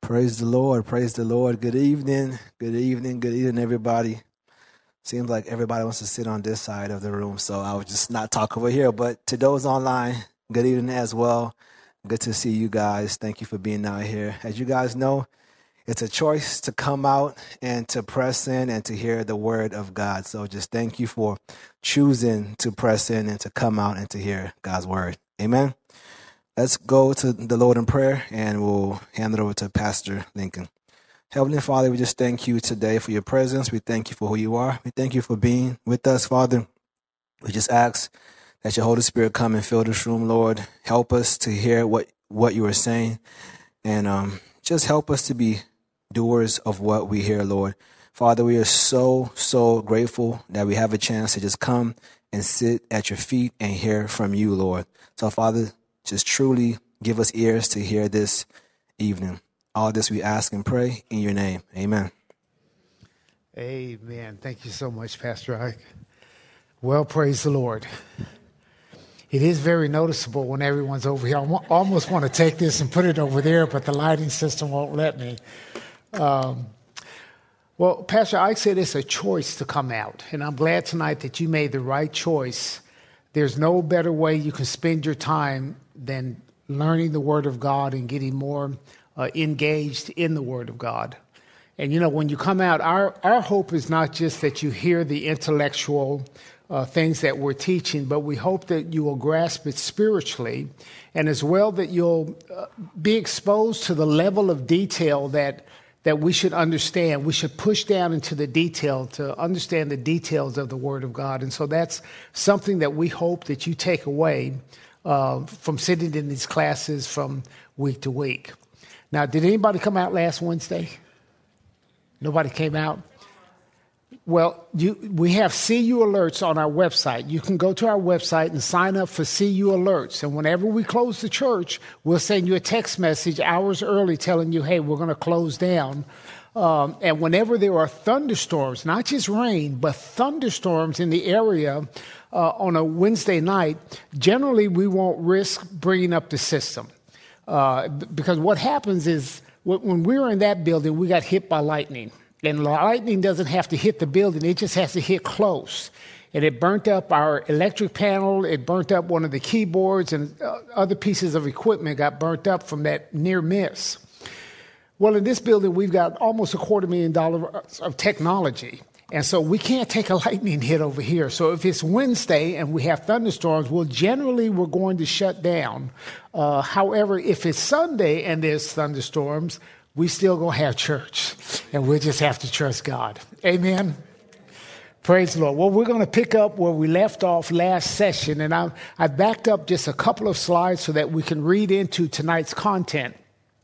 Praise the Lord. Praise the Lord. Good evening. Good evening. Good evening, everybody. Seems like everybody wants to sit on this side of the room, so I would just not talk over here. But to those online, good evening as well. Good to see you guys. Thank you for being out here. As you guys know, it's a choice to come out and to press in and to hear the word of God. So just thank you for choosing to press in and to come out and to hear God's word. Amen. Let's go to the Lord in prayer, and we'll hand it over to Pastor Lincoln. Heavenly Father, we just thank you today for your presence. We thank you for who you are. We thank you for being with us, Father. We just ask that your Holy Spirit come and fill this room, Lord. Help us to hear what you are saying, and just help us to be doers of what we hear, Lord. Father, we are so grateful that we have a chance to just come and sit at your feet and hear from you, Lord. So, Father, just truly give us ears to hear this evening. All this we ask and pray in your name. Amen. Amen. Thank you so much, Pastor Ike. Well, praise the Lord. It is very noticeable when everyone's over here. I almost want to take this and put it over there, but the lighting system won't let me. Well, Pastor Ike said it's a choice to come out, and I'm glad tonight that you made the right choice. There's no better way you can spend your time than learning the Word of God and getting more engaged in the Word of God. And, you know, when you come out, our hope is not just that you hear the intellectual things that we're teaching, but we hope that you will grasp it spiritually, and as well that you'll be exposed to the level of detail that we should understand. We should push down into the detail to understand the details of the Word of God. And so that's something that we hope that you take away from sitting in these classes from week to week. Now, did anybody come out last Wednesday? Nobody came out? Well, we have CU Alerts on our website. You can go to our website and sign up for CU Alerts. And whenever we close the church, we'll send you a text message hours early telling you, hey, we're going to close down. And whenever there are thunderstorms, not just rain, but thunderstorms in the area on a Wednesday night, generally we won't risk bringing up the system. Because what happens is when we were in that building, we got hit by lightning. And lightning doesn't have to hit the building. It just has to hit close. And it burnt up our electric panel. It burnt up one of the keyboards, and other pieces of equipment got burnt up from that near miss. Well, in this building, we've got almost $250,000 of technology. And so we can't take a lightning hit over here. So if it's Wednesday and we have thunderstorms, we're going to shut down. However, if it's Sunday and there's thunderstorms, we still going to have church, and we'll just have to trust God. Amen. Praise the Lord. Well, we're going to pick up where we left off last session, and I backed up just a couple of slides so that we can read into tonight's content.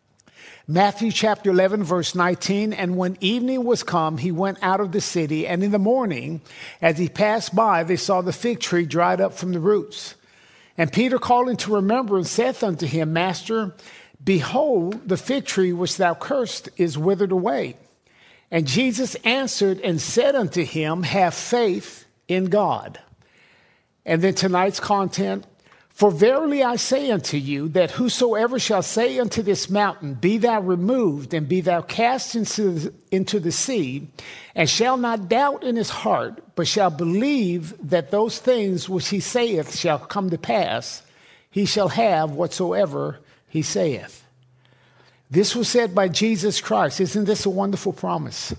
Matthew chapter 11, verse 19, and when evening was come, he went out of the city, and in the morning, as he passed by, they saw the fig tree dried up from the roots. And Peter, calling to remembrance, saith unto him, Master, behold, the fig tree which thou cursed is withered away. And Jesus answered and said unto him, have faith in God. And then tonight's content, for verily I say unto you, that whosoever shall say unto this mountain, be thou removed, and be thou cast into the sea, and shall not doubt in his heart, but shall believe that those things which he saith shall come to pass, he shall have whatsoever he saith. This was said by Jesus Christ. Isn't this a wonderful promise?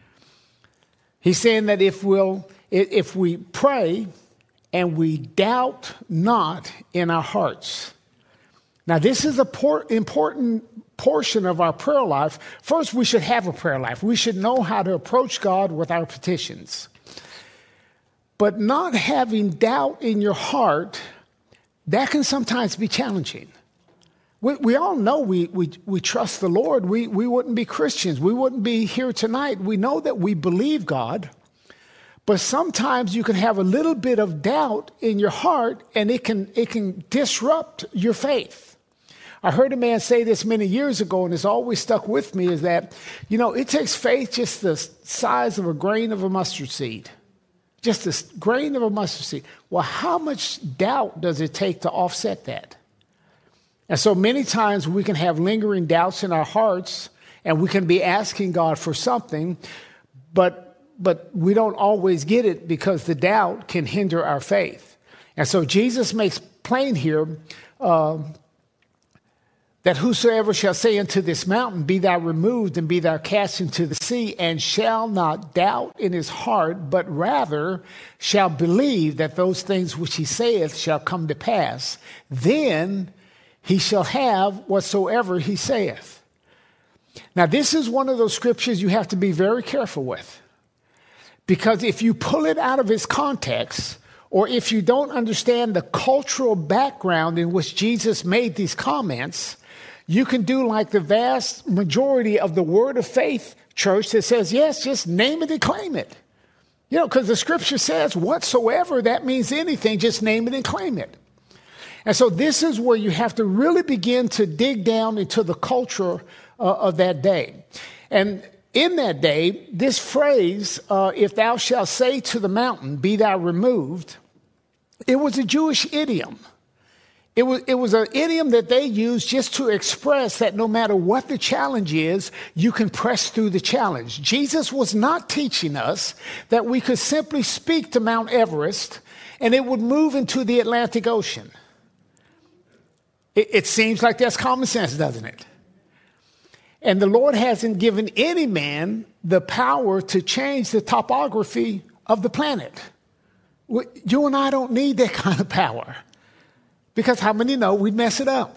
He's saying that if we pray and we doubt not in our hearts. Now, this is an important portion of our prayer life. First, we should have a prayer life. We should know how to approach God with our petitions. But not having doubt in your heart, that can sometimes be challenging. We all know we trust the Lord. We wouldn't be Christians. We wouldn't be here tonight. We know that we believe God. But sometimes you can have a little bit of doubt in your heart, and it can disrupt your faith. I heard a man say this many years ago, and it's always stuck with me, is that, it takes faith just the size of a grain of a mustard seed. Just a grain of a mustard seed. Well, how much doubt does it take to offset that? And so many times we can have lingering doubts in our hearts, And we can be asking God for something, but we don't always get it because the doubt can hinder our faith. And so Jesus makes plain here that whosoever shall say unto this mountain, be thou removed and be thou cast into the sea, and shall not doubt in his heart, but rather shall believe that those things which he saith shall come to pass, then he shall have whatsoever he saith. Now, this is one of those scriptures you have to be very careful with, because if you pull it out of its context, or if you don't understand the cultural background in which Jesus made these comments, you can do like the vast majority of the Word of Faith church that says, yes, just name it and claim it. You know, because the scripture says whatsoever, that means anything, just name it and claim it. And so this is where you have to really begin to dig down into the culture of that day. And in that day, this phrase, if thou shalt say to the mountain, be thou removed, it was a Jewish idiom. It was an idiom that they used just to express that no matter what the challenge is, you can press through the challenge. Jesus was not teaching us that we could simply speak to Mount Everest and it would move into the Atlantic Ocean. It seems like that's common sense, doesn't it? And the Lord hasn't given any man the power to change the topography of the planet. You and I don't need that kind of power. Because how many know we'd mess it up?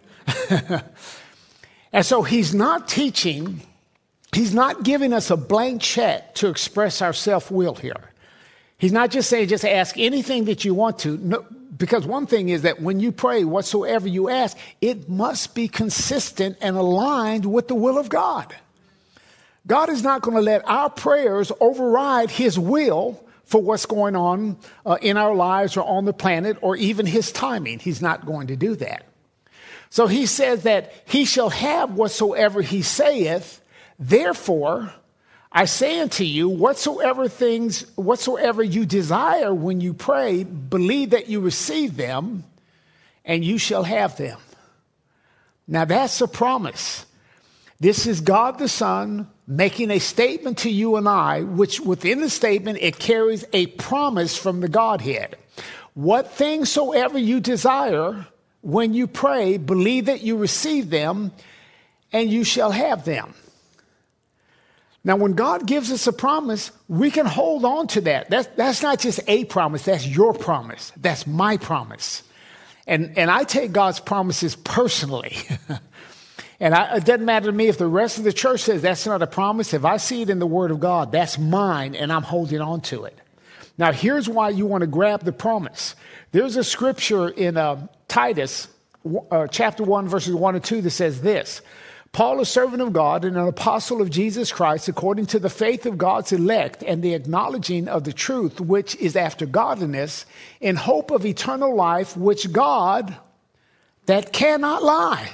And so he's not teaching, he's not giving us a blank check to express our self-will here. He's not just saying, just ask anything that you want to. No, because one thing is that when you pray, whatsoever you ask, it must be consistent and aligned with the will of God. God is not going to let our prayers override his will for what's going on in our lives or on the planet or even his timing. He's not going to do that. So he says that he shall have whatsoever he saith. Therefore, I say unto you, whatsoever you desire when you pray, believe that you receive them and you shall have them. Now that's a promise. This is God the Son making a statement to you and I, which within the statement, it carries a promise from the Godhead. What things soever you desire when you pray, believe that you receive them and you shall have them. Now, when God gives us a promise, we can hold on to that. That's not just a promise. That's your promise. That's my promise. And I take God's promises personally. And it doesn't matter to me if the rest of the church says that's not a promise. If I see it in the Word of God, that's mine, and I'm holding on to it. Now, here's why you want to grab the promise. There's a scripture in Titus, chapter 1, verses 1 and 2 that says this. Paul, a servant of God and an apostle of Jesus Christ, according to the faith of God's elect and the acknowledging of the truth, which is after godliness, in hope of eternal life, which God, that cannot lie,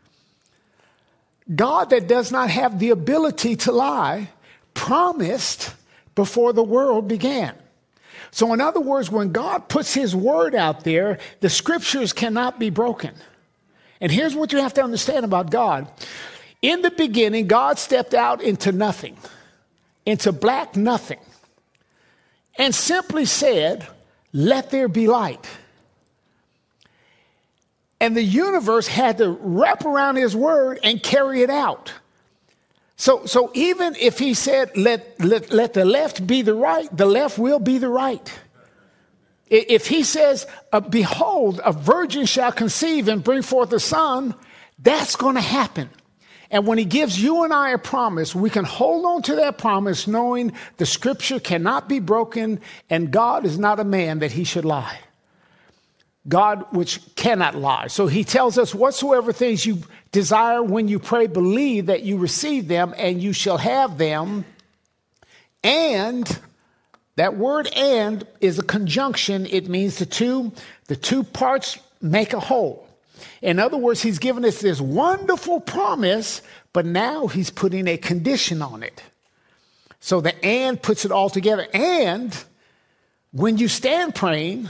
God that does not have the ability to lie, promised before the world began. So in other words, when God puts his word out there, the scriptures cannot be broken. And here's what you have to understand about God. In the beginning, God stepped out into nothing, into black nothing, and simply said, let there be light. And the universe had to wrap around his word and carry it out. So even if he said, let the left be the right, the left will be the right. If he says, behold, a virgin shall conceive and bring forth a son, that's going to happen. And when he gives you and I a promise, we can hold on to that promise knowing the scripture cannot be broken and God is not a man that he should lie. God which cannot lie. So he tells us whatsoever things you desire when you pray, believe that you receive them and you shall have them. And that word and is a conjunction. It means the two parts make a whole. In other words, he's given us this wonderful promise, but now he's putting a condition on it. So the and puts it all together. And when you stand praying,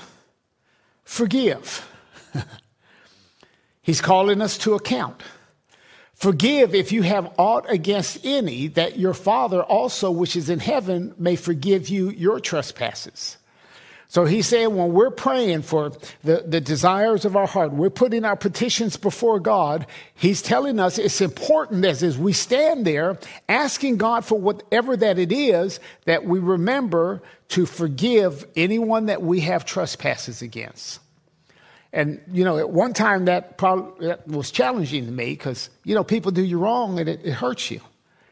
forgive. He's calling us to account. Forgive if you have aught against any, that your Father also, which is in heaven, may forgive you your trespasses. So he said, when we're praying for the desires of our heart, we're putting our petitions before God, he's telling us it's important as we stand there asking God for whatever that it is, that we remember to forgive anyone that we have trespasses against. And, at one time that was challenging to me because, people do you wrong and it hurts you.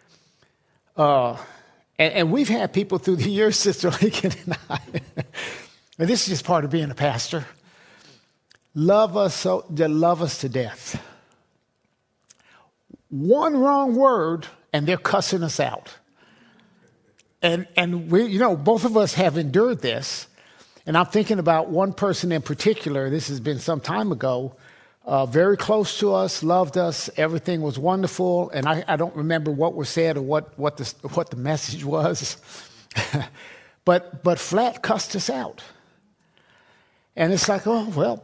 And we've had people through the years, Sister Lincoln and I, and this is just part of being a pastor, love us to death. One wrong word and they're cussing us out. And we, both of us have endured this. And I'm thinking about one person in particular. This has been some time ago, very close to us, loved us. Everything was wonderful. And I don't remember what was said or what the message was. but flat cussed us out. And it's like, oh, well,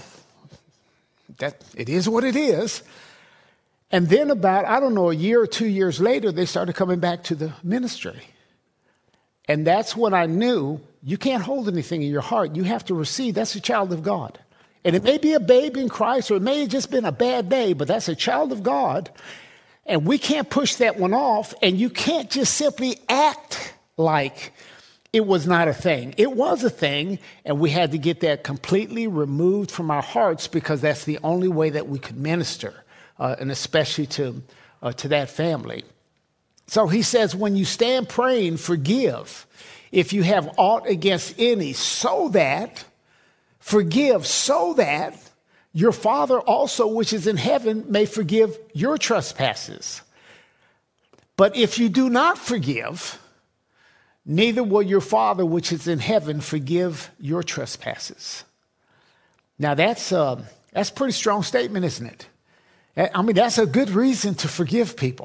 that it is what it is. And then about, a year or 2 years later, they started coming back to the ministry. And that's when I knew you can't hold anything in your heart. You have to receive. That's a child of God. And it may be a babe in Christ, or it may have just been a bad day, but that's a child of God. And we can't push that one off. And you can't just simply act like it was not a thing. It was a thing, and we had to get that completely removed from our hearts because that's the only way that we could minister, and especially to that family. So he says, when you stand praying, forgive if you have aught against any, forgive so that your Father also, which is in heaven, may forgive your trespasses. But if you do not forgive, neither will your Father, which is in heaven, forgive your trespasses. Now that's a pretty strong statement, isn't it? I mean, that's a good reason to forgive people.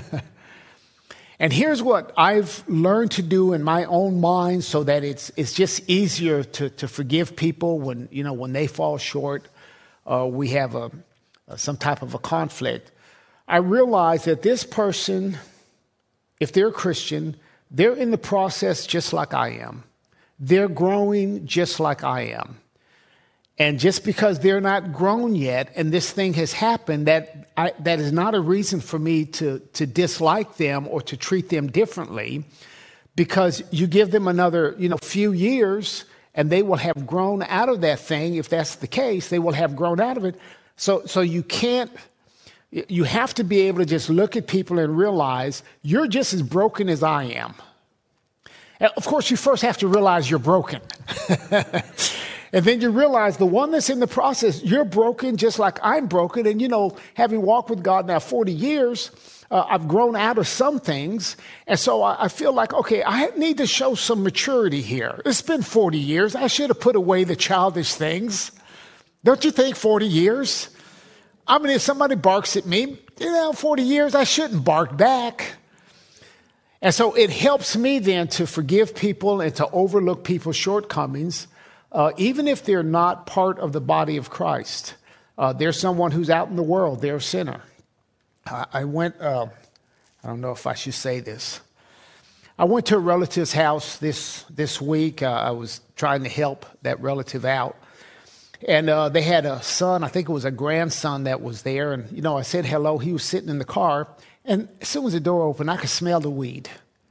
And here's what I've learned to do in my own mind so that it's just easier to forgive people when they fall short, we have some type of a conflict. I realize that this person, if they're a Christian, they're in the process just like I am. They're growing just like I am. And just because they're not grown yet and this thing has happened, that is not a reason for me to dislike them or to treat them differently, because you give them another few years and they will have grown out of that thing. If that's the case, they will have grown out of it. So you have to be able to just look at people and realize you're just as broken as I am. And of course, you first have to realize you're broken. And then you realize the one that's in the process, you're broken just like I'm broken. And, having walked with God now 40 years, I've grown out of some things. And so I feel like, okay, I need to show some maturity here. It's been 40 years. I should have put away the childish things. Don't you think 40 years? I mean, if somebody barks at me, 40 years, I shouldn't bark back. And so it helps me then to forgive people and to overlook people's shortcomings. Even if they're not part of the body of Christ, they're someone who's out in the world. They're a sinner. I went, I don't know if I should say this. I went to a relative's house this week. I was trying to help that relative out. And they had a son, I think it was a grandson that was there. And, I said hello. He was sitting in the car. And as soon as the door opened, I could smell the weed.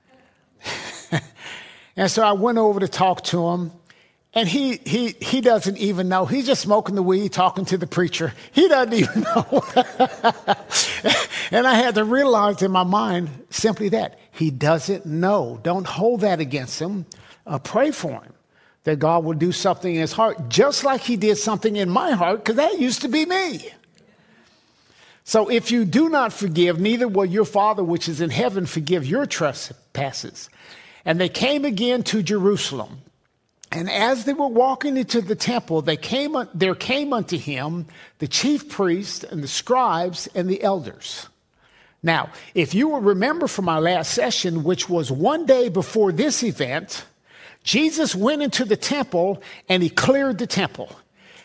And so I went over to talk to him. And he doesn't even know. He's just smoking the weed, talking to the preacher. He doesn't even know. And I had to realize in my mind simply that. He doesn't know. Don't hold that against him. Pray for him that God will do something in his heart, just like he did something in my heart, because that used to be me. So if you do not forgive, neither will your Father which is in heaven forgive your trespasses. And they came again to Jerusalem. And as they were walking into the temple, there came unto him the chief priests and the scribes and the elders. Now, if you will remember from our last session, which was one day before this event, Jesus went into the temple and he cleared the temple.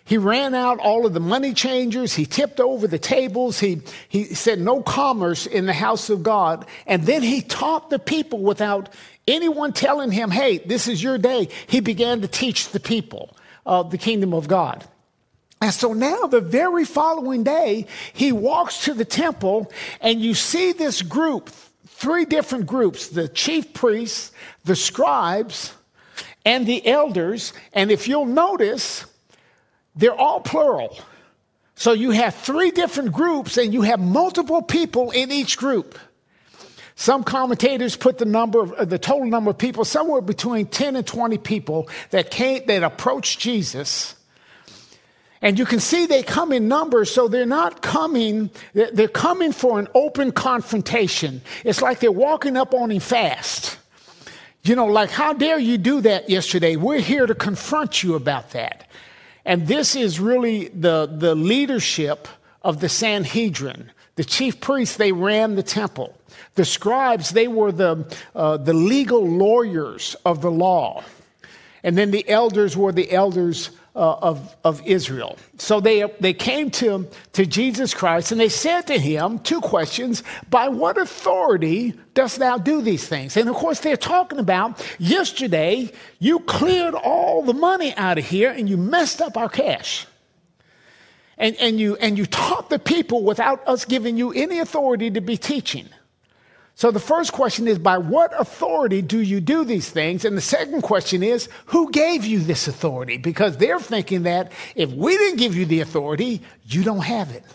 He ran out all of the money changers. He tipped over the tables. He said no commerce in the house of God. And then he taught the people without anyone telling him, hey, this is your day. He began to teach the people of the kingdom of God. And so now the very following day, he walks to the temple and you see this group, 3 different groups, the chief priests, the scribes, and the elders. And if you'll notice, they're all plural. So you have 3 different groups and you have multiple people in each group. Some commentators put the total number of people somewhere between 10 and 20 people that approached Jesus. And you can see they come in numbers, so they're coming for an open confrontation. It's like they're walking up on him fast. Like, how dare you do that yesterday? We're here to confront you about that. And this is really the leadership of the Sanhedrin. The chief priests, they ran the temple. The scribes, they were the legal lawyers of the law. And then the elders were the elders of Israel. So they came to Jesus Christ and they said to him 2 questions. By what authority dost thou do these things? And of course they're talking about yesterday you cleared all the money out of here and you messed up our cash. And you taught the people without us giving you any authority to be teaching. So the first question is, by what authority do you do these things? And the second question is, who gave you this authority? Because they're thinking that if we didn't give you the authority, you don't have it.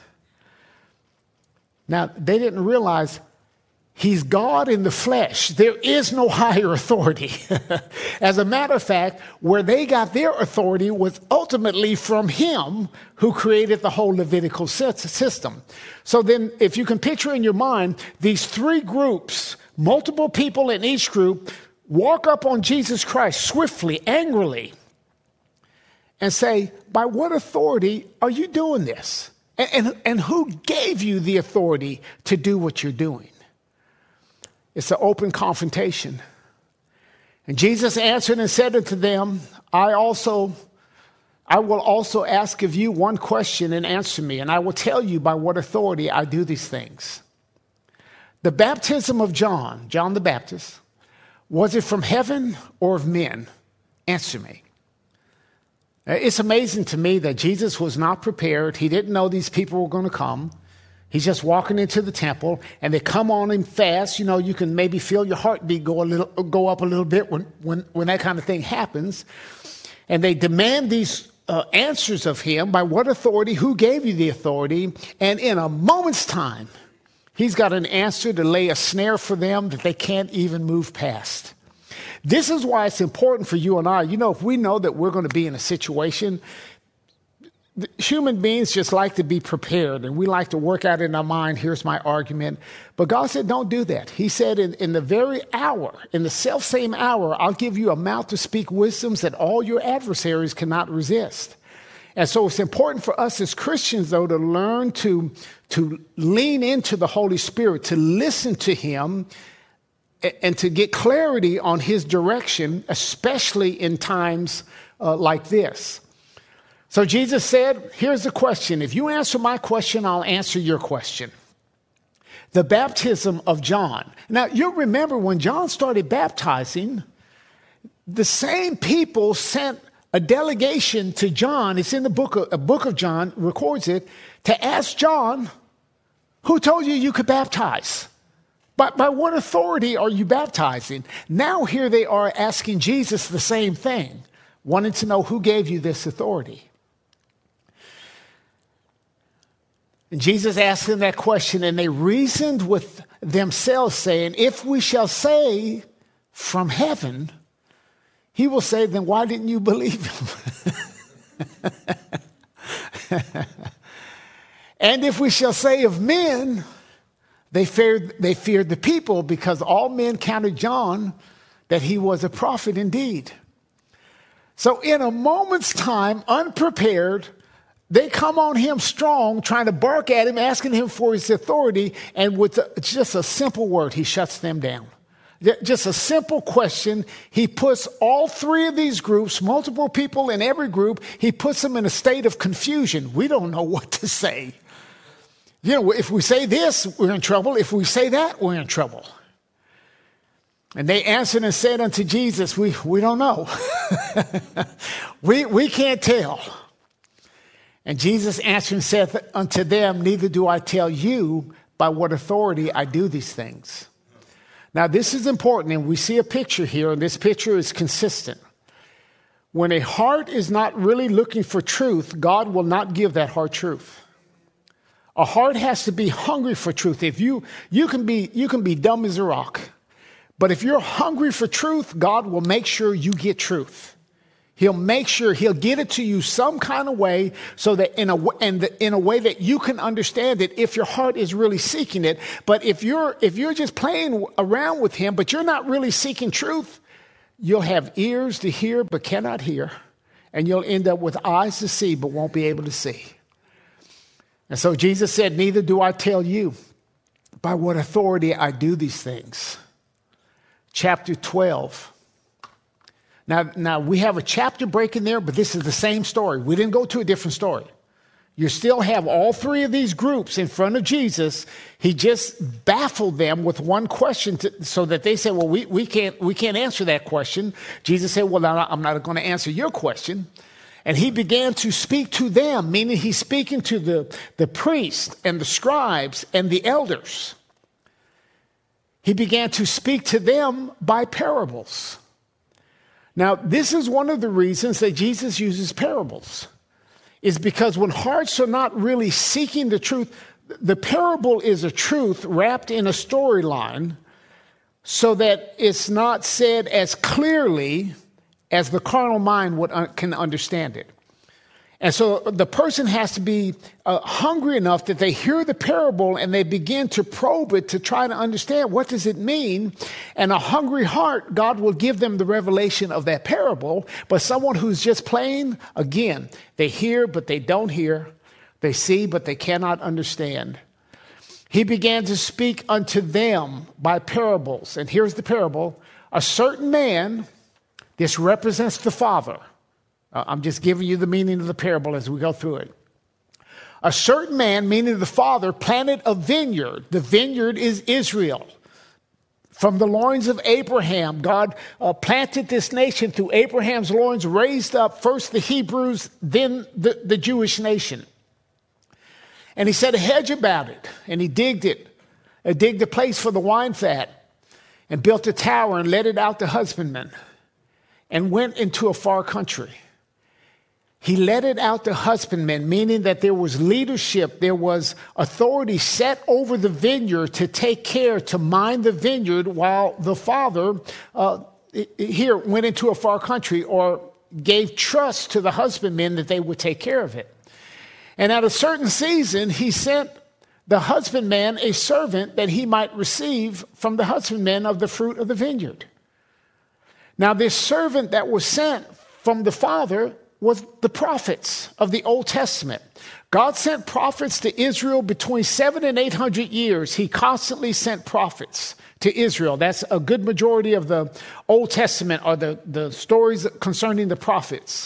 Now, they didn't realize he's God in the flesh. There is no higher authority. As a matter of fact, where they got their authority was ultimately from him who created the whole Levitical system. So then, if you can picture in your mind, these 3 groups, multiple people in each group, walk up on Jesus Christ swiftly, angrily, and say, by what authority are you doing this? And who gave you the authority to do what you're doing? It's an open confrontation. And Jesus answered and said unto them, I will also ask of you one question and answer me, and I will tell you by what authority I do these things. The baptism of John the Baptist, was it from heaven or of men? Answer me. It's amazing to me that Jesus was not prepared. He didn't know these people were going to come. He's just walking into the temple, and they come on him fast. You can maybe feel your heartbeat go up a little bit when that kind of thing happens. And they demand these answers of him. By what authority? Who gave you the authority? And in a moment's time, he's got an answer to lay a snare for them that they can't even move past. This is why it's important for you and I. If we know that we're going to be in a situation, human beings just like to be prepared, and we like to work out in our mind, here's my argument. But God said, don't do that. He said, in the very hour, in the self-same hour, I'll give you a mouth to speak wisdoms that all your adversaries cannot resist. And so it's important for us as Christians, though, to learn to lean into the Holy Spirit, to listen to him, and to get clarity on his direction, especially in times like this. So Jesus said, here's the question. If you answer my question, I'll answer your question. The baptism of John. Now, you'll remember when John started baptizing, the same people sent a delegation to John. It's in the book of John, records it, to ask John, who told you could baptize? By what authority are you baptizing? Now here they are asking Jesus the same thing, wanting to know who gave you this authority. And Jesus asked them that question, and they reasoned with themselves, saying, if we shall say from heaven, he will say, then why didn't you believe him? And if we shall say of men, they feared the people, because all men counted John that he was a prophet indeed. So in a moment's time, unprepared, they come on him strong, trying to bark at him, asking him for his authority, and with just a simple word, he shuts them down. Just a simple question. He puts all three of these groups, multiple people in every group, he puts them in a state of confusion. We don't know what to say. You know, if we say this, we're in trouble. If we say that, we're in trouble. And they answered and said unto Jesus, we don't know. we can't tell. And Jesus answered and said unto them, neither do I tell you by what authority I do these things. Now, this is important, and we see a picture here, and this picture is consistent. When a heart is not really looking for truth, God will not give that heart truth. A heart has to be hungry for truth. If you can be dumb as a rock, but if you're hungry for truth, God will make sure you get truth. He'll make sure he'll get it to you some kind of way so that in a way that you can understand it if your heart is really seeking it. But if you're just playing around with him, but you're not really seeking truth, you'll have ears to hear but cannot hear. And you'll end up with eyes to see but won't be able to see. And so Jesus said, neither do I tell you by what authority I do these things. Chapter 12. Now, we have a chapter break in there, but this is the same story. We didn't go to a different story. You still have all three of these groups in front of Jesus. He just baffled them with one question so that they said, well, we can't answer that question. Jesus said, well, I'm not going to answer your question. And he began to speak to them, meaning he's speaking to the priests and the scribes and the elders. He began to speak to them by parables. Now, this is one of the reasons that Jesus uses parables, is because when hearts are not really seeking the truth, the parable is a truth wrapped in a storyline so that it's not said as clearly as the carnal mind can understand it. And so the person has to be hungry enough that they hear the parable and they begin to probe it to try to understand what does it mean. And a hungry heart, God will give them the revelation of that parable. But someone who's just plain, again, they hear but they don't hear. They see but they cannot understand. He began to speak unto them by parables. And here's the parable. A certain man, this represents the Father. I'm just giving you the meaning of the parable as we go through it. A certain man, meaning the Father, planted a vineyard. The vineyard is Israel. From the loins of Abraham, God planted this nation through Abraham's loins, raised up first the Hebrews, then the Jewish nation. And he set a hedge about it, and he digged it. Digged a place for the wine fat, and built a tower and let it out to husbandmen, and went into a far country. He let it out to husbandmen, meaning that there was leadership, there was authority set over the vineyard to take care, to mind the vineyard, while the Father here went into a far country or gave trust to the husbandmen that they would take care of it. And at a certain season, he sent the husbandman a servant that he might receive from the husbandman of the fruit of the vineyard. Now, this servant that was sent from the Father was the prophets of the Old Testament. God sent prophets to Israel between 700 and 800 years. He constantly sent prophets to Israel. That's a good majority of the Old Testament are the stories concerning the prophets.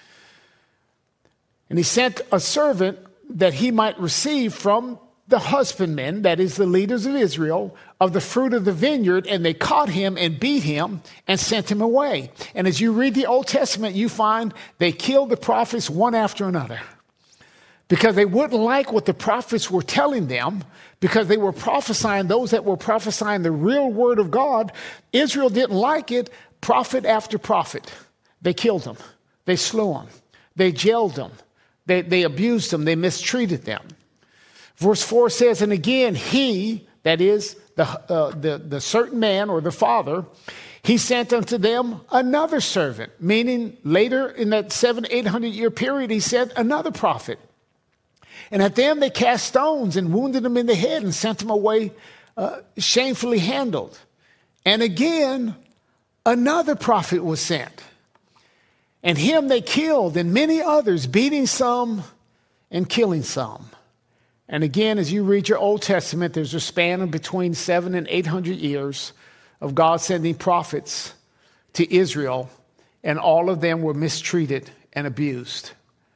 And he sent a servant that he might receive from the husbandmen, that is the leaders of Israel, of the fruit of the vineyard, and they caught him and beat him and sent him away. And as you read the Old Testament, you find they killed the prophets one after another because they wouldn't like what the prophets were telling them, because they were prophesying, those that were prophesying the real word of God. Israel didn't like it. Prophet after prophet, they killed them. They slew them. They jailed them. They abused them. They mistreated them. Verse 4 says, and again, he, that is the certain man or the Father, he sent unto them another servant, meaning later in that 700-800 year period, he sent another prophet. And at them they cast stones and wounded them in the head and sent them away shamefully handled. And again, another prophet was sent. And him they killed, and many others, beating some and killing some. And again, as you read your Old Testament, there's a span of between 700 and 800 years of God sending prophets to Israel, and all of them were mistreated and abused.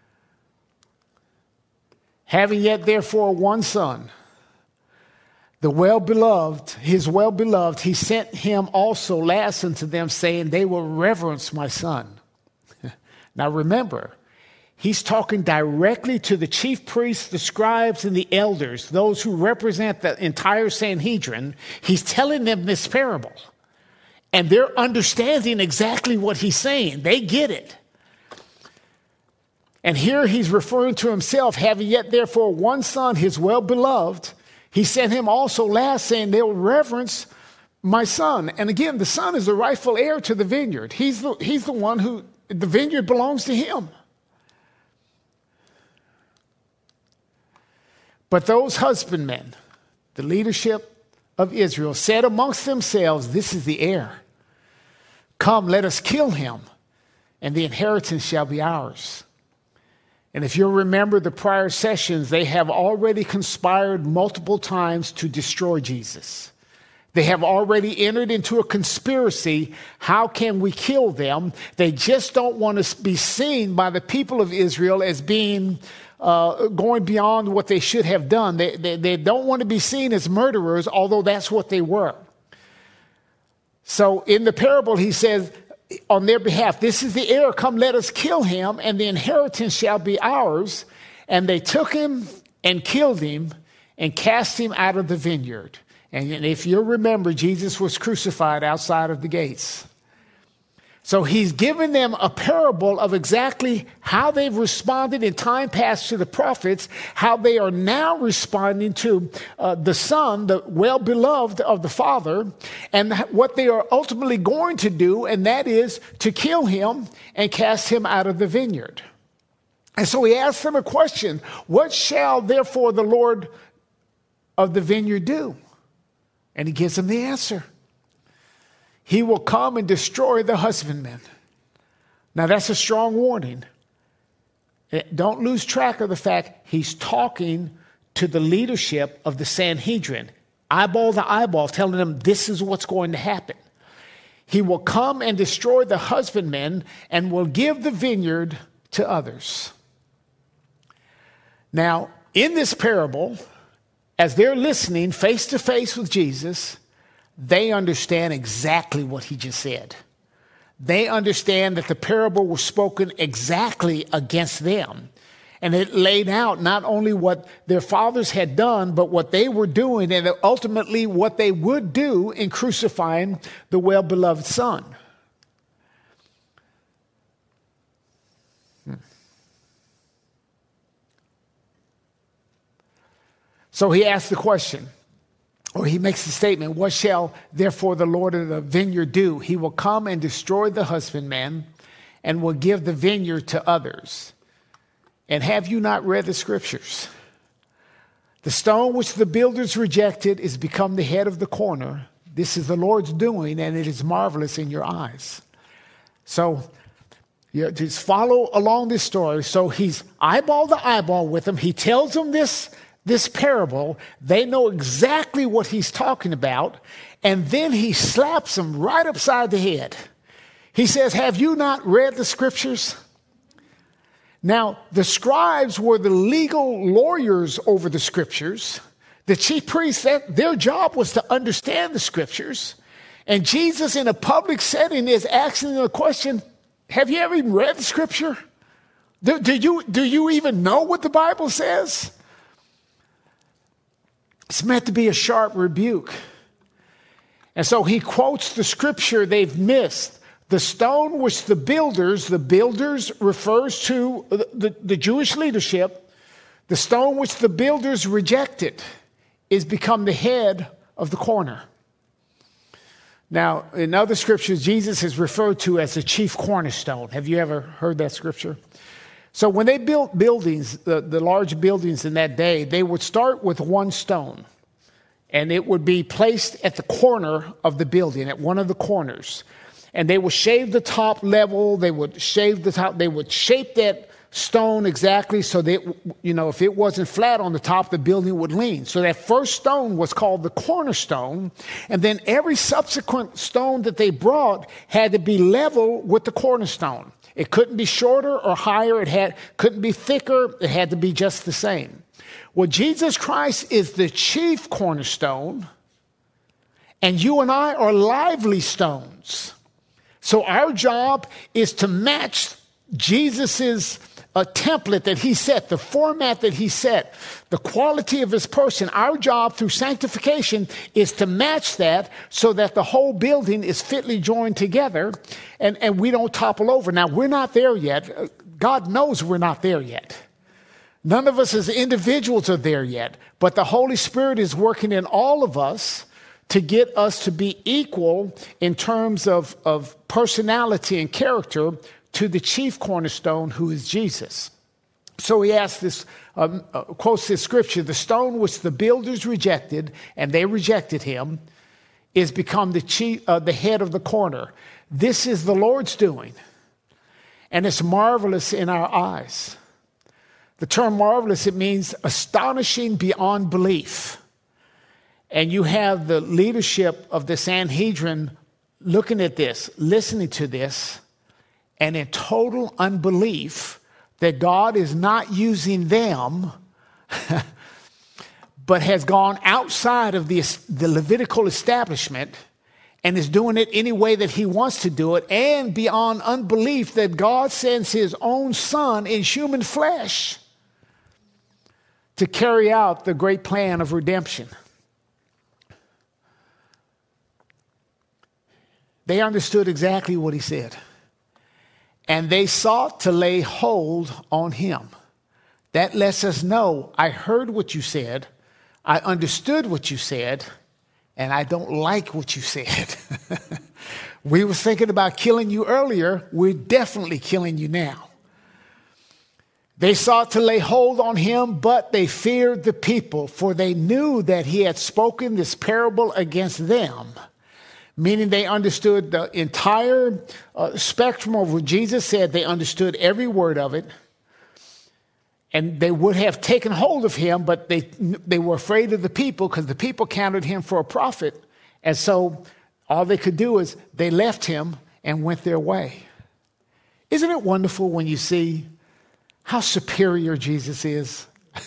Having yet therefore one son, his well-beloved, he sent him also last unto them, saying, they will reverence my son. Now remember, he's talking directly to the chief priests, the scribes, and the elders, those who represent the entire Sanhedrin. He's telling them this parable. And they're understanding exactly what he's saying. They get it. And here he's referring to himself, having yet therefore one son, his well-beloved, he sent him also last, saying, they'll reverence my son. And again, the son is the rightful heir to the vineyard. He's the one who, the vineyard belongs to him. But those husbandmen, the leadership of Israel, said amongst themselves, this is the heir. Come, let us kill him, and the inheritance shall be ours. And if you'll remember the prior sessions, they have already conspired multiple times to destroy Jesus. They have already entered into a conspiracy. How can we kill them? They just don't want to be seen by the people of Israel as being going beyond what they should have done. They don't want to be seen as murderers, although that's what they were. So in the parable, he says, on their behalf, this is the heir, come let us kill him, and the inheritance shall be ours. And they took him and killed him and cast him out of the vineyard. And if you remember, Jesus was crucified outside of the gates. So he's given them a parable of exactly how they've responded in time past to the prophets, how they are now responding to the Son, the well-beloved of the Father, and what they are ultimately going to do, and that is to kill him and cast him out of the vineyard. And so he asks them a question, what shall therefore the Lord of the vineyard do? And he gives them the answer. He will come and destroy the husbandmen. Now that's a strong warning. Don't lose track of the fact he's talking to the leadership of the Sanhedrin, eyeball to eyeball, telling them this is what's going to happen. He will come and destroy the husbandmen and will give the vineyard to others. Now, in this parable, as they're listening face to face with Jesus, they understand exactly what he just said. They understand that the parable was spoken exactly against them. And it laid out not only what their fathers had done, but what they were doing, and ultimately what they would do in crucifying the well-beloved Son. So he asked the question, or he makes the statement, what shall therefore the Lord of the vineyard do? He will come and destroy the husbandman and will give the vineyard to others. And have you not read the scriptures? The stone which the builders rejected is become the head of the corner. This is the Lord's doing, and it is marvelous in your eyes. So just follow along this story. So he's eyeball to eyeball with them. He tells them this parable. They know exactly what he's talking about. And then he slaps them right upside the head. He says, have you not read the scriptures? Now, the scribes were the legal lawyers over the scriptures. The chief priests, their job was to understand the scriptures. And Jesus, in a public setting, is asking them a question, have you ever even read the scripture? Do you even know what the Bible says? It's meant to be a sharp rebuke. And so he quotes the scripture they've missed. The stone which the builders refers to the Jewish leadership. The stone which the builders rejected is become the head of the corner. Now, in other scriptures, Jesus is referred to as the chief cornerstone. Have you ever heard that scripture? So when they built buildings, the large buildings in that day, they would start with one stone. And it would be placed at the corner of the building, at one of the corners. And they would shave the top level. They would shave the top. They would shape that stone exactly so that, if it wasn't flat on the top, the building would lean. So that first stone was called the cornerstone. And then every subsequent stone that they brought had to be level with the cornerstone. It couldn't be shorter or higher. Couldn't be thicker. It had to be just the same. Well, Jesus Christ is the chief cornerstone, and you and I are lively stones. So our job is to match Jesus's template that he set, the format that he set, the quality of his person. Our job through sanctification is to match that so that the whole building is fitly joined together and we don't topple over. Now, we're not there yet. God knows we're not there yet. None of us as individuals are there yet, but the Holy Spirit is working in all of us to get us to be equal in terms of personality and character to the chief cornerstone, who is Jesus. So he asks this, quotes this scripture, the stone which the builders rejected, and they rejected him, is become the head of the corner. This is the Lord's doing, and it's marvelous in our eyes. The term marvelous, it means astonishing beyond belief. And you have the leadership of the Sanhedrin looking at this, listening to this, and in total unbelief that God is not using them, but has gone outside of the Levitical establishment and is doing it any way that he wants to do it, and beyond unbelief that God sends his own son in human flesh to carry out the great plan of redemption. They understood exactly what he said. And they sought to lay hold on him. That lets us know, I heard what you said, I understood what you said, and I don't like what you said. We were thinking about killing you earlier. We're definitely killing you now. They sought to lay hold on him, but they feared the people, for they knew that he had spoken this parable against them. Meaning they understood the entire spectrum of what Jesus said. They understood every word of it. And they would have taken hold of him, but they were afraid of the people because the people counted him for a prophet. And so all they could do is they left him and went their way. Isn't it wonderful when you see how superior Jesus is?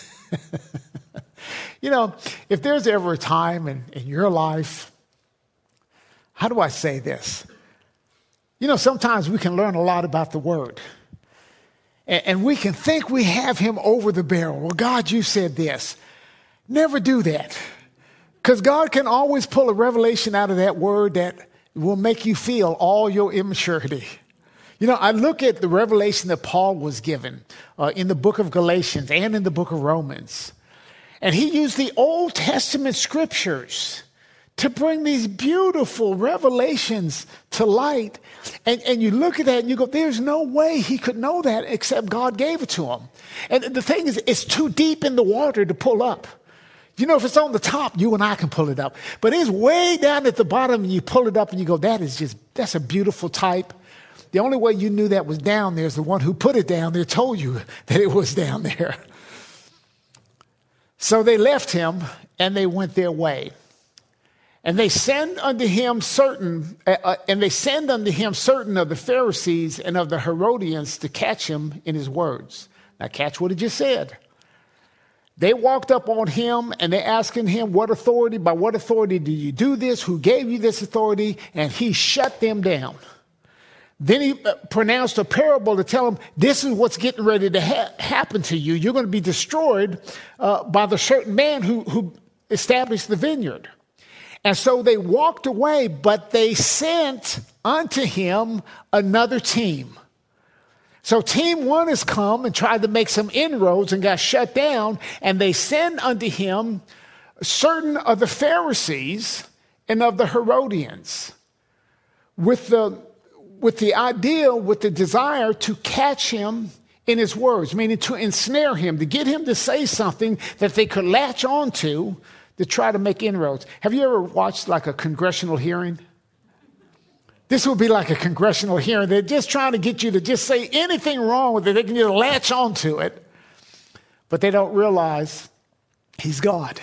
If there's ever a time in your life, how do I say this? Sometimes we can learn a lot about the word. And we can think we have him over the barrel. Well, God, you said this. Never do that. Because God can always pull a revelation out of that word that will make you feel all your immaturity. I look at the revelation that Paul was given in the book of Galatians and in the book of Romans. And he used the Old Testament scriptures to bring these beautiful revelations to light. And you look at that and you go, there's no way he could know that except God gave it to him. And the thing is, it's too deep in the water to pull up. If it's on the top, you and I can pull it up. But it's way down at the bottom and you pull it up and you go, that's a beautiful type. The only way you knew that was down there is the one who put it down there told you that it was down there. So they left him and they went their way. And they send unto him certain of the Pharisees and of the Herodians to catch him in his words. Now catch what he just said. They walked up on him and they asking him, by what authority do you do this? Who gave you this authority? And he shut them down. Then he pronounced a parable to tell them, this is what's getting ready to happen to you. You're going to be destroyed by the certain man who established the vineyard. And so they walked away, but they sent unto him another team. So team one has come and tried to make some inroads and got shut down. And they send unto him certain of the Pharisees and of the Herodians with the desire to catch him in his words, meaning to ensnare him, to get him to say something that they could latch on to try to make inroads. Have you ever watched like a congressional hearing? This would be like a congressional hearing. They're just trying to get you to just say anything wrong with it. They can just latch onto it. But they don't realize he's God.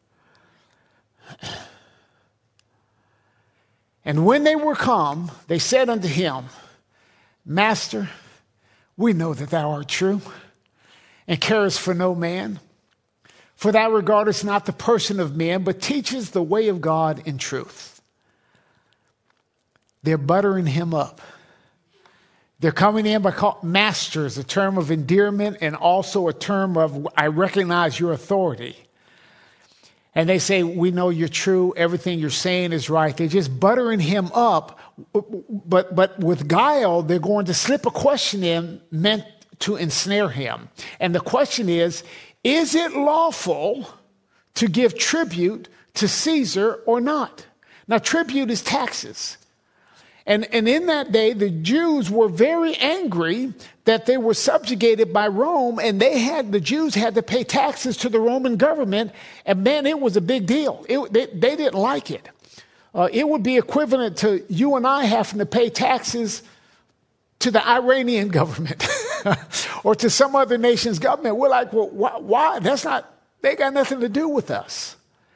And when they were come, they said unto him, Master, we know that thou art true and carest for no man. For thou regardest not the person of men, but teachest the way of God in truth. They're buttering him up. They're coming in by call master is a term of endearment and also a term of I recognize your authority. And they say, we know you're true. Everything you're saying is right. They're just buttering him up. But with guile, they're going to slip a question in meant to ensnare him. And the question is it lawful to give tribute to Caesar or not? Now, tribute is taxes. And in that day, the Jews were very angry that they were subjugated by Rome, and the Jews had to pay taxes to the Roman government. And man, it was a big deal. They didn't like it. It would be equivalent to you and I having to pay taxes to the Iranian government or to some other nation's government. We're like, well, why? They got nothing to do with us.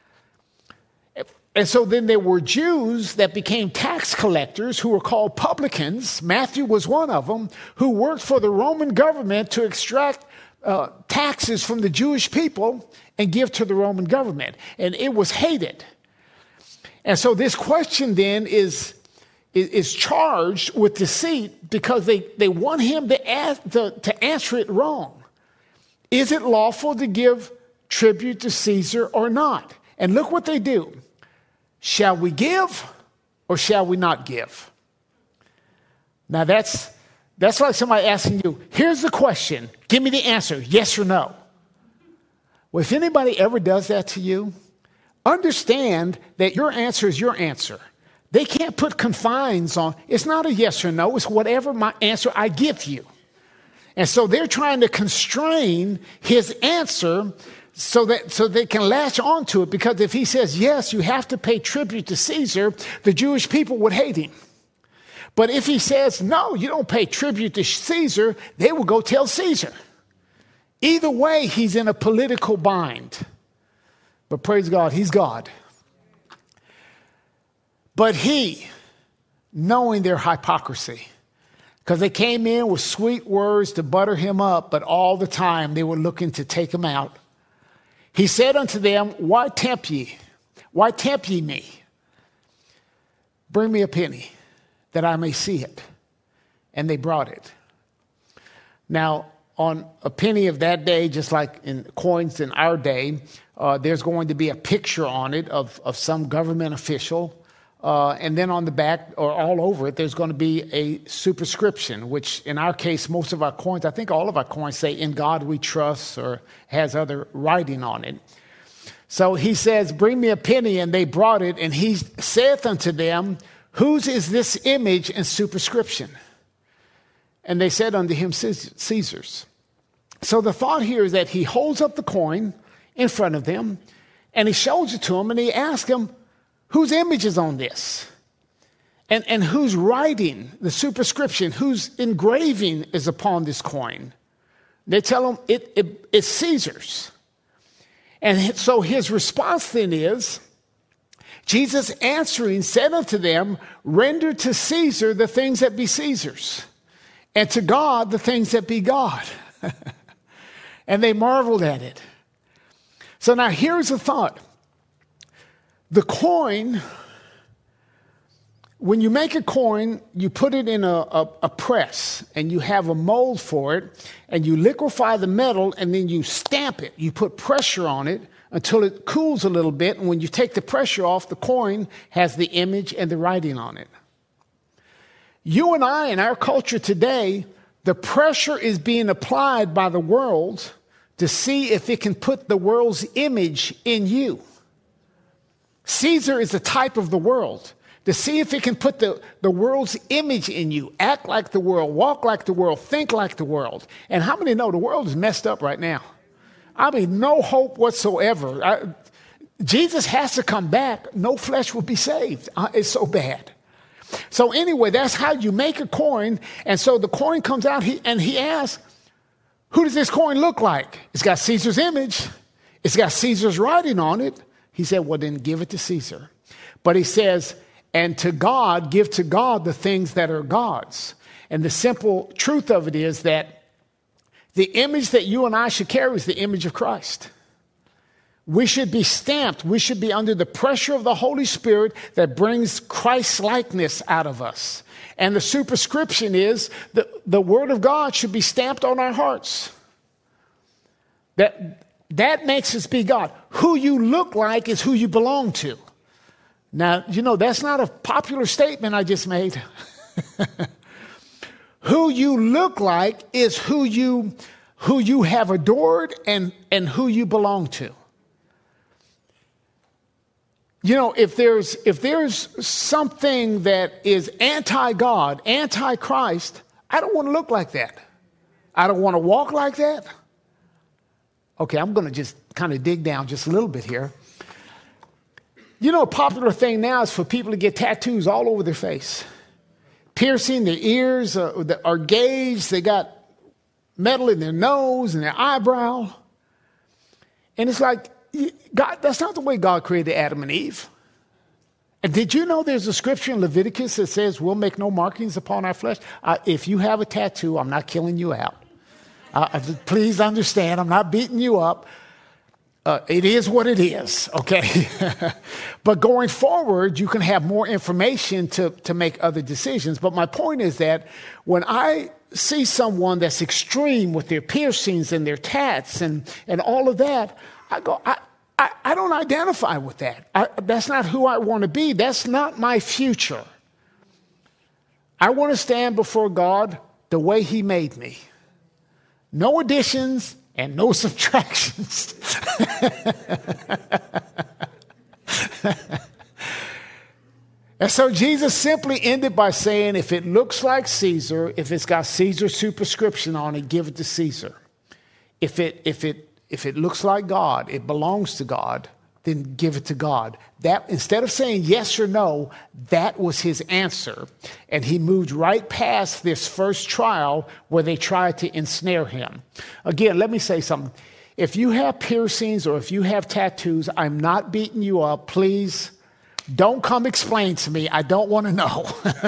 And so then there were Jews that became tax collectors who were called publicans. Matthew was one of them, who worked for the Roman government to extract taxes from the Jewish people and give to the Roman government. And it was hated. And so this question then is charged with deceit because they want him to answer it wrong. Is it lawful to give tribute to Caesar or not? And look what they do. Shall we give or shall we not give? Now that's like somebody asking you, here's the question, give me the answer, yes or no. Well, if anybody ever does that to you, understand that your answer is your answer. They can't put confines on, it's not a yes or no, it's whatever my answer I give you. And so they're trying to constrain his answer so they can latch onto it, because if he says, yes, you have to pay tribute to Caesar, the Jewish people would hate him. But if he says, no, you don't pay tribute to Caesar, they will go tell Caesar. Either way, he's in a political bind. But praise God, he's God. But he, knowing their hypocrisy, because they came in with sweet words to butter him up, but all the time they were looking to take him out. He said unto them, why tempt ye? Why tempt ye me? Bring me a penny that I may see it. And they brought it. Now, on a penny of that day, just like in coins in our day, there's going to be a picture on it of some government official. And then on the back or all over it, there's going to be a superscription, which in our case, most of our coins, I think all of our coins say, in God we trust, or has other writing on it. So he says, bring me a penny, and they brought it. And he saith unto them, whose is this image and superscription? And they said unto him, Caesar's. So the thought here is that he holds up the coin in front of them, and he shows it to them, and he asks them, whose image is on this? And whose writing, the superscription, whose engraving is upon this coin? They tell him it's Caesar's. And so his response then is, Jesus answering said unto them, render to Caesar the things that be Caesar's, and to God the things that be God. And they marveled at it. So now here's the thought. The coin, when you make a coin, you put it in a press, and you have a mold for it, and you liquefy the metal, and then you stamp it. You put pressure on it until it cools a little bit, and when you take the pressure off, the coin has the image and the writing on it. You and I, in our culture today, the pressure is being applied by the world to see if it can put the world's image in you. Caesar is a type of the world, to see if it can put the world's image in you. Act like the world, walk like the world, think like the world. And how many know the world is messed up right now? I mean, no hope whatsoever. Jesus has to come back. No flesh will be saved. It's so bad. So anyway, that's how you make a coin. And so the coin comes out, and he asks, who does this coin look like? It's got Caesar's image. It's got Caesar's writing on it. He said, well, then give it to Caesar. But he says, and to God, give to God the things that are God's. And the simple truth of it is that the image that you and I should carry is the image of Christ. We should be stamped. We should be under the pressure of the Holy Spirit that brings Christ-likeness out of us. And the superscription is the Word of God should be stamped on our hearts. That makes us be God. Who you look like is who you belong to. Now, that's not a popular statement I just made. Who you look like is who you have adored and who you belong to. If there's something that is anti-God, anti-Christ, I don't want to look like that. I don't want to walk like that. Okay, I'm going to just kind of dig down just a little bit here. A popular thing now is for people to get tattoos all over their face. Piercing their ears or gauged. They got metal in their nose and their eyebrow. And it's like, God, that's not the way God created Adam and Eve. And did you know there's a scripture in Leviticus that says we'll make no markings upon our flesh? If you have a tattoo, I'm not killing you out. Please understand, I'm not beating you up. It is what it is, okay? But going forward, you can have more information to make other decisions. But my point is that when I see someone that's extreme with their piercings and their tats and all of that, I go, I don't identify with that. That's not who I want to be. That's not my future. I want to stand before God the way He made me. No additions and no subtractions. And so Jesus simply ended by saying, if it looks like Caesar, if it's got Caesar's superscription on it, give it to Caesar. If it looks like God, it belongs to God, then give it to God. That, instead of saying yes or no, that was his answer. And he moved right past this first trial where they tried to ensnare him. Again, let me say something. If you have piercings or if you have tattoos, I'm not beating you up. Please don't come explain to me. I don't want to know.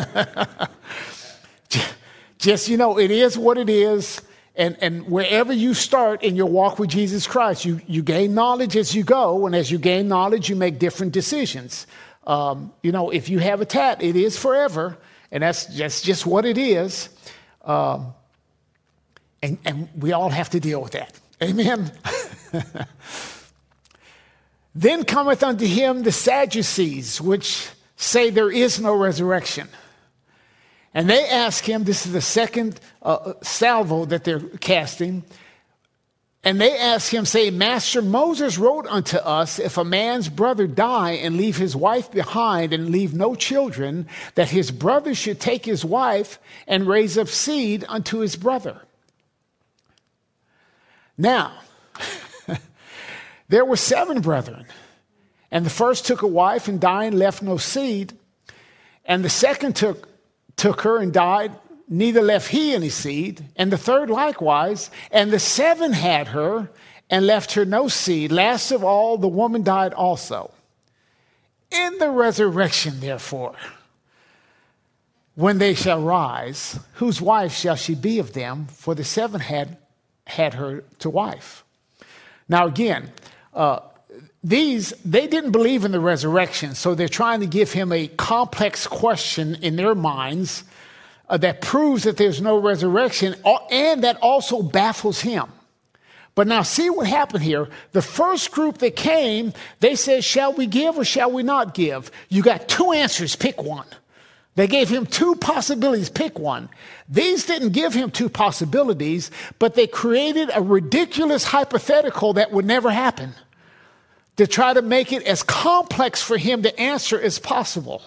Just, it is what it is. And wherever you start in your walk with Jesus Christ, you gain knowledge as you go. And as you gain knowledge, you make different decisions. If you have a tat, it is forever. And that's just what it is. And we all have to deal with that. Amen. Then cometh unto him the Sadducees, which say there is no resurrection. And they ask him, this is the second salvo that they're casting. And they ask him, say, Master, Moses wrote unto us, if a man's brother die and leave his wife behind and leave no children, that his brother should take his wife and raise up seed unto his brother. Now, there were 7 brethren. And the first took a wife and died and left no seed. And the second took her and died, neither left he any seed. And the third likewise. And the 7 had her and left her no seed. Last of all, the woman died also. In the resurrection, therefore, when they shall rise, whose wife shall she be of them? For the 7 had her to wife. Now again, they didn't believe in the resurrection, so they're trying to give him a complex question in their minds that proves that there's no resurrection, and that also baffles him. But now see what happened here. The first group that came, they said, shall we give or shall we not give? You got 2 answers, pick one. They gave him 2 possibilities, pick one. These didn't give him 2 possibilities, but they created a ridiculous hypothetical that would never happen, to try to make it as complex for him to answer as possible.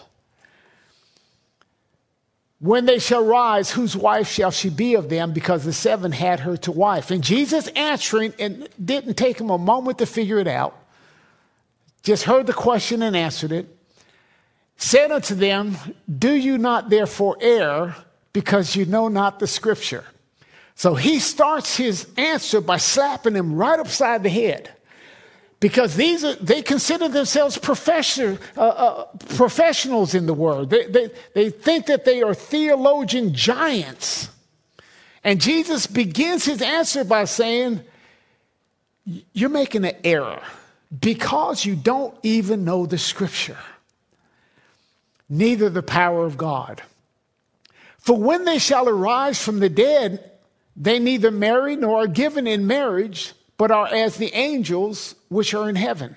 When they shall rise, whose wife shall she be of them? Because the 7 had her to wife. And Jesus answering, and didn't take him a moment to figure it out, just heard the question and answered it. said unto them, do you not therefore err, because you know not the scripture? So he starts his answer by slapping him right upside the head, because they consider themselves professionals in the word. They think that they are theologian giants. And Jesus begins his answer by saying, you're making an error because you don't even know the scripture, neither the power of God. For when they shall arise from the dead, they neither marry nor are given in marriage, but are as the angels which are in heaven.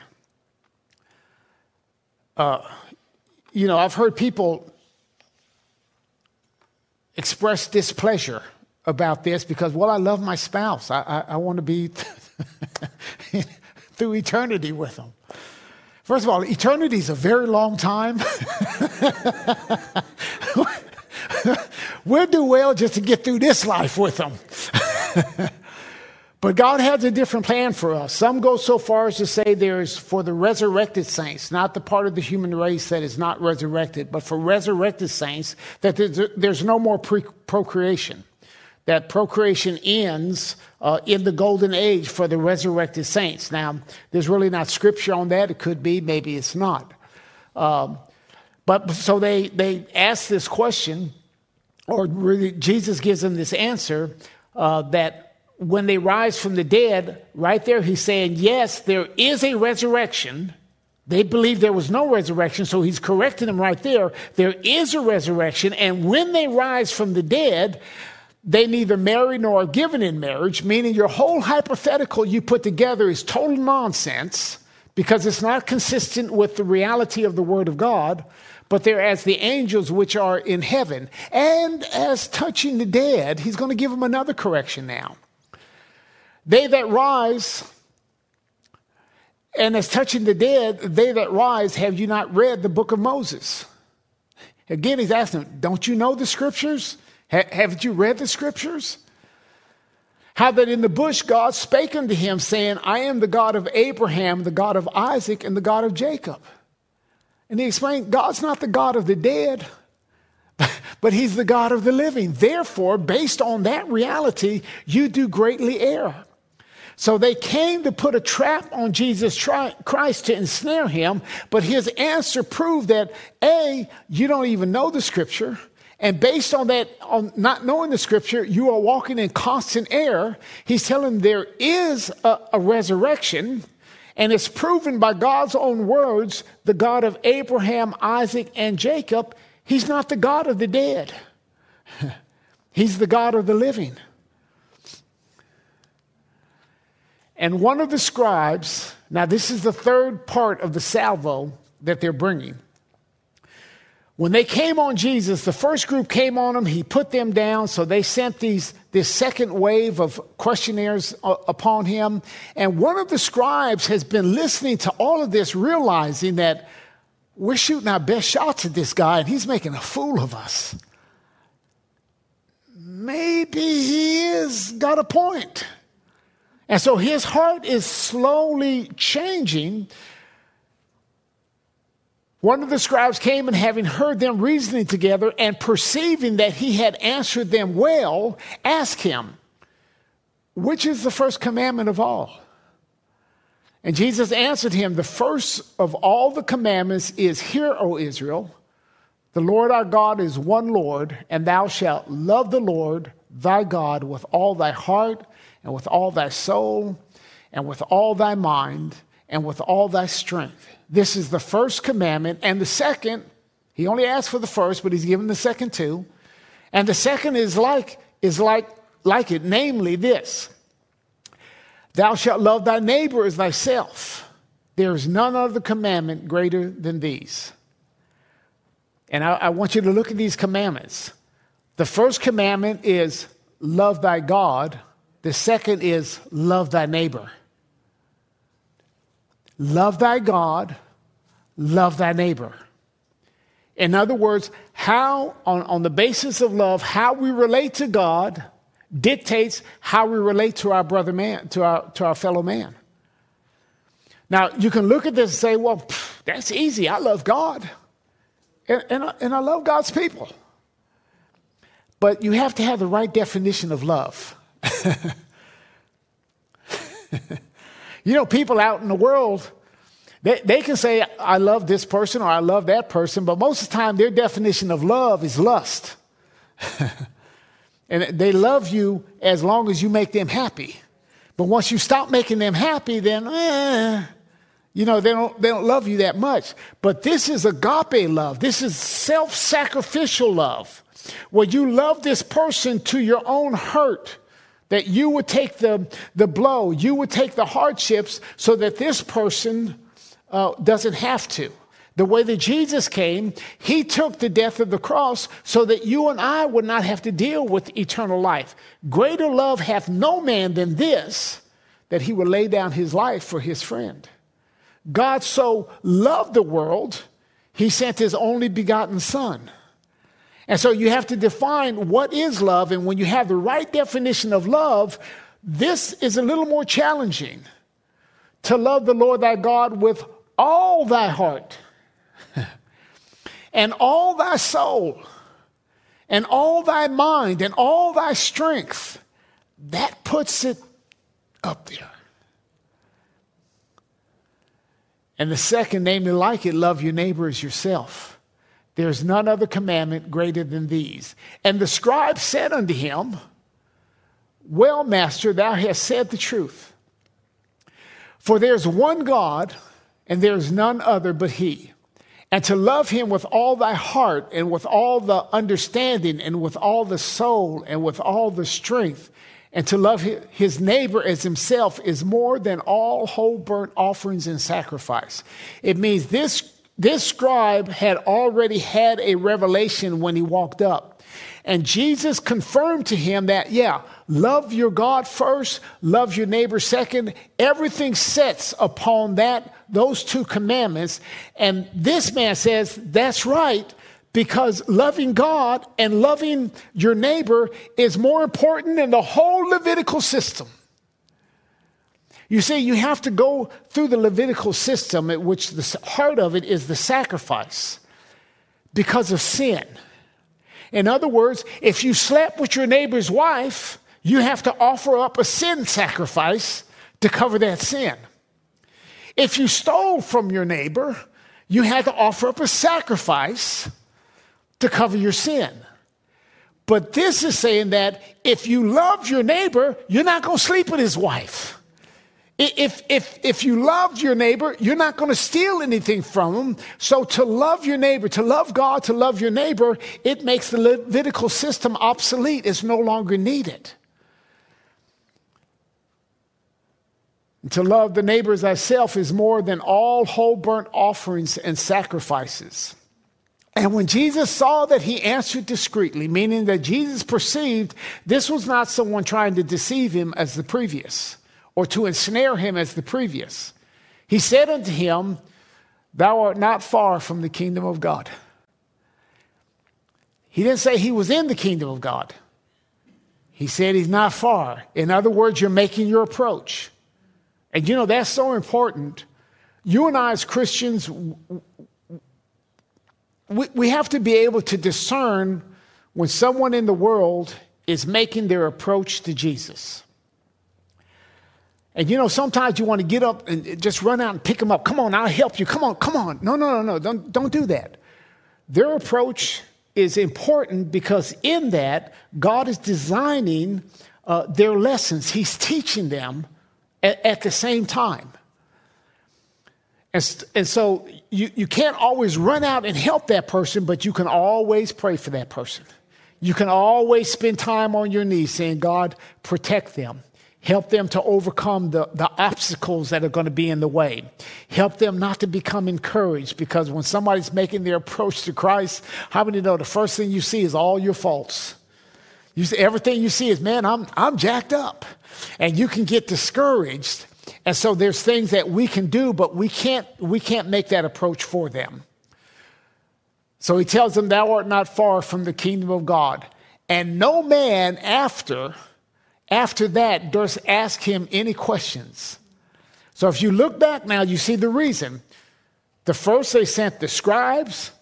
I've heard people express displeasure about this because, I love my spouse. I want to be through eternity with them. First of all, eternity is a very long time. We'll do well just to get through this life with them. But God has a different plan for us. Some go so far as to say there's for the resurrected saints, not the part of the human race that is not resurrected, but for resurrected saints, that there's no more procreation. That procreation ends in the golden age for the resurrected saints. Now, there's really not scripture on that. It could be, maybe it's not. But so they ask this question, or really Jesus gives them this answer, that when they rise from the dead, right there he's saying, yes, there is a resurrection. They believe there was no resurrection, so he's correcting them right there. There is a resurrection, and when they rise from the dead, they neither marry nor are given in marriage, meaning your whole hypothetical you put together is total nonsense because it's not consistent with the reality of the Word of God, but they're as the angels which are in heaven. And as touching the dead, he's going to give them another correction now. They that rise, and as touching the dead, they that rise, have you not read the book of Moses? Again, he's asking them, don't you know the scriptures? Haven't you read the scriptures? How that in the bush God spake unto him, saying, I am the God of Abraham, the God of Isaac, and the God of Jacob. And he explained, God's not the God of the dead, but he's the God of the living. Therefore, based on that reality, you do greatly err. So they came to put a trap on Jesus Christ to ensnare him, but his answer proved that, A, you don't even know the scripture, and based on that, on not knowing the scripture, you are walking in constant error. He's telling them there is a resurrection, and it's proven by God's own words, the God of Abraham, Isaac, and Jacob. He's not the God of the dead. He's the God of the living. And one of the scribes, now this is the third part of the salvo that they're bringing. When they came on Jesus, the first group came on him, he put them down, so they sent this second wave of questionnaires upon him. And one of the scribes has been listening to all of this, realizing that we're shooting our best shots at this guy, and he's making a fool of us. Maybe he is got a point. And so his heart is slowly changing. One of the scribes came, and having heard them reasoning together and perceiving that he had answered them well, asked him, which is the first commandment of all? And Jesus answered him, the first of all the commandments is, hear, O Israel, the Lord our God is one Lord, and thou shalt love the Lord thy God with all thy heart, and with all thy soul, and with all thy mind, and with all thy strength. This is the first commandment. And the second, he only asked for the first, but he's given the second too. And the second is like it, namely this: thou shalt love thy neighbor as thyself. There is none other commandment greater than these. And I want you to look at these commandments. The first commandment is love thy God. The second is love thy neighbor. Love thy God, love thy neighbor. In other words, how, on the basis of love, how we relate to God dictates how we relate to our brother man, to our fellow man. Now, you can look at this and say, well, that's easy. I love God. And I love God's people. But you have to have the right definition of love. You know, people out in the world, they can say, I love this person or I love that person, but most of the time their definition of love is lust. And they love you as long as you make them happy. But once you stop making them happy, then, you know, they don't love you that much. But this is agape love. This is self-sacrificial love, where you love this person to your own hurt, that you would take the blow, you would take the hardships so that this person doesn't have to. The way that Jesus came, he took the death of the cross so that you and I would not have to deal with eternal life. Greater love hath no man than this, that he would lay down his life for his friend. God so loved the world, he sent his only begotten son. And so you have to define what is love. And when you have the right definition of love, this is a little more challenging. To love the Lord thy God with all thy heart and all thy soul and all thy mind and all thy strength. That puts it up there. And the second, namely like it, love your neighbor as yourself. There's none other commandment greater than these. And the scribe said unto him, well, master, thou hast said the truth. For there's one God, and there's none other but he. And to love him with all thy heart, and with all the understanding, and with all the soul, and with all the strength, and to love his neighbor as himself is more than all whole burnt offerings and sacrifice. It means this scribe had already had a revelation when he walked up. And Jesus confirmed to him that, love your God first, love your neighbor second. Everything sets upon those two commandments. And this man says, that's right, because loving God and loving your neighbor is more important than the whole Levitical system. You see, you have to go through the Levitical system, at which the heart of it is the sacrifice because of sin. In other words, if you slept with your neighbor's wife, you have to offer up a sin sacrifice to cover that sin. If you stole from your neighbor, you had to offer up a sacrifice to cover your sin. But this is saying that if you love your neighbor, you're not going to sleep with his wife. If you love your neighbor, you're not going to steal anything from him. So to love your neighbor, to love God, to love your neighbor, it makes the Levitical system obsolete. It's no longer needed. And to love the neighbor as thyself is more than all whole burnt offerings and sacrifices. And when Jesus saw that he answered discreetly, meaning that Jesus perceived this was not someone trying to deceive him as the previous, or to ensnare him as the previous, he said unto him, thou art not far from the kingdom of God. He didn't say he was in the kingdom of God. He said he's not far. In other words, you're making your approach. And you know, that's so important. You and I as Christians, we have to be able to discern when someone in the world is making their approach to Jesus. And you know, sometimes you want to get up and just run out and pick them up. Come on, I'll help you. Come on. No. Don't do that. Their approach is important because in that, God is designing their lessons. He's teaching them at the same time. And so you can't always run out and help that person, but you can always pray for that person. You can always spend time on your knees saying, God, protect them. Help them to overcome the obstacles that are going to be in the way. Help them not to become encouraged, because when somebody's making their approach to Christ, how many know the first thing you see is all your faults? Everything you see is, man, I'm jacked up. And you can get discouraged. And so there's things that we can do, but we can't make that approach for them. So he tells them, thou art not far from the kingdom of God. And no man after that durst ask him any questions. So if you look back now, you see the reason. The first they sent the scribes,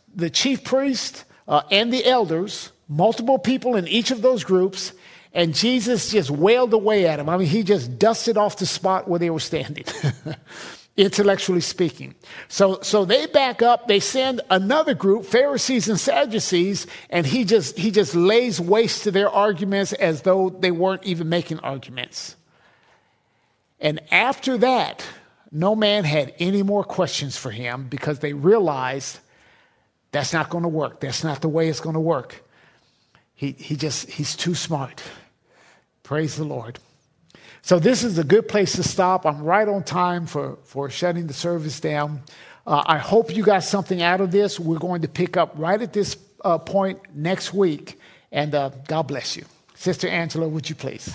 the chief priest and the elders, multiple people in each of those groups, and Jesus just wailed away at them. I mean, he just dusted off the spot where they were standing, intellectually speaking. So they back up. They send another group, Pharisees and Sadducees, and he just lays waste to their arguments as though they weren't even making arguments. And after that, no man had any more questions for him because they realized that's not going to work. That's not the way it's going to work. He's too smart. Praise the Lord. So this is a good place to stop. I'm right on time for shutting the service down. I hope you got something out of this. We're going to pick up right at this point next week. And God bless you. Sister Angela, would you please?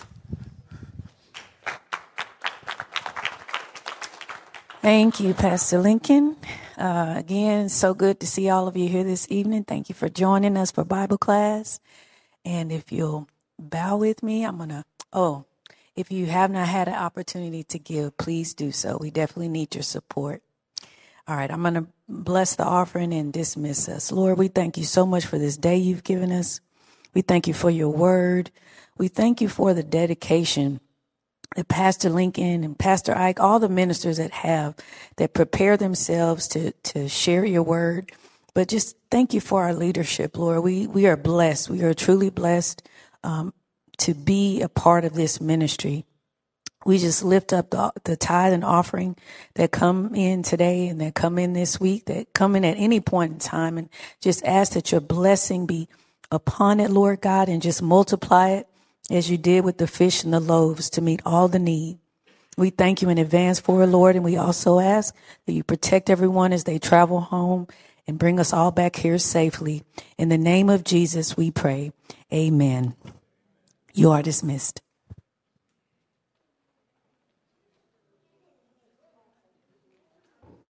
Thank you, Pastor Lincoln. Again, so good to see all of you here this evening. Thank you for joining us for Bible class. And if you'll bow with me, if you have not had an opportunity to give, please do so. We definitely need your support. All right, I'm going to bless the offering and dismiss us. Lord, we thank you so much for this day you've given us. We thank you for your word. We thank you for the dedication that Pastor Lincoln and Pastor Ike, all the ministers that prepare themselves to share your word. But just thank you for our leadership, Lord. We are blessed. We are truly blessed to be a part of this ministry. We just lift up the tithe and offering that come in today and that come in this week, that come in at any point in time, and just ask that your blessing be upon it, Lord God, and just multiply it as you did with the fish and the loaves to meet all the need. We thank you in advance for it, Lord, and we also ask that you protect everyone as they travel home and bring us all back here safely. In the name of Jesus, we pray. Amen. You are dismissed.